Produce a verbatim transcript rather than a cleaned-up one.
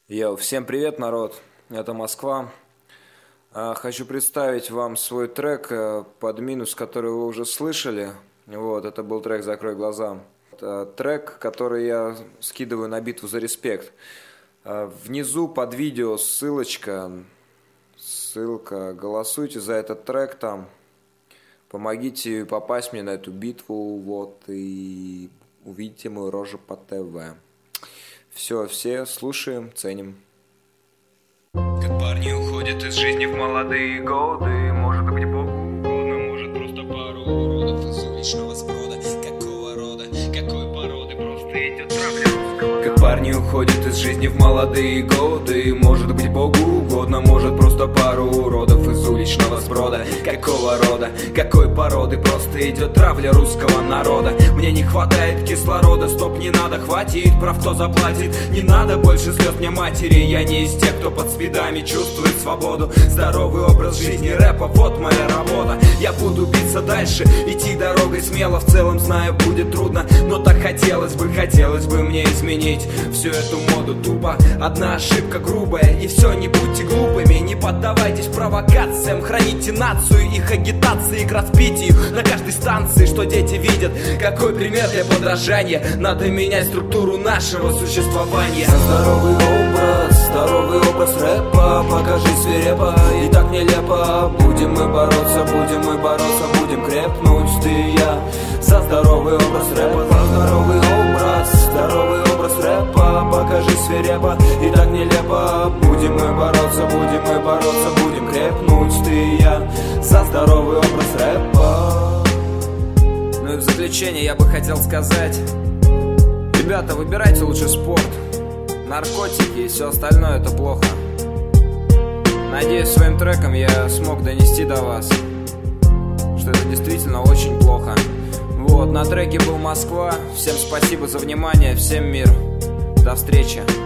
Йоу, всем привет, народ, это Москва. А, Хочу представить вам свой трек э, под минус, который вы уже слышали. Вот, это был трек «Закрой глаза». Это трек, который я скидываю на битву за респект. А, Внизу под видео ссылочка, ссылка, голосуйте за этот трек там. Помогите попасть мне на эту битву, вот, и увидите мою рожу по ТВ. Все, все слушаем, ценим. Как парни уходят из жизни в молодые годы. Может быть Богу угодно, может просто пару уродов из уличного сброда. Какого рода, какой породы, просто идет травля русского. Как парни уходят из жизни в молодые годы. Может быть Богу угодно, может просто пару уродов из уличного сброда. Какого рода, какой породы, просто идет травля русского народа. Мне не хватает кислорода, стоп, не надо, хватит, прав кто заплатит. Не надо больше слез мне матери, я не из тех, кто под спидами чувствует свободу. Здоровый образ жизни рэпа, вот моя работа. Я буду биться дальше, идти дорогой смело. В целом знаю, будет трудно, но так хотелось бы, хотелось бы мне изменить всю эту моду тупо. Одна ошибка грубая, и все, не будьте глупыми. Не поддавайтесь провокациям, храните нацию, их агитации к распитию на каждой станции, что дети видят. Какой пример для подражания, надо менять структуру нашего существования. Здоровый образ, здоровый образ рэпа, покажи свирепо, и так нелепо. Будем мы бороться, будем мы бороться, будем крепнуть ты и я. За здоровый образ рэпа, за здоровый образ, здоровый образ рэпа, покажи свирепо, и так нелепо. Будем мы бороться, будем мы бороться, будем крепнуть ты и я. За здоровый образ рэпа. Ну и в заключение я бы хотел сказать: ребята, выбирайте лучше спорт. Наркотики и все остальное — это плохо. Надеюсь, своим треком я смог донести до вас, что это действительно очень плохо. Вот, на треке был Москва. Всем спасибо за внимание, всем мир. До встречи.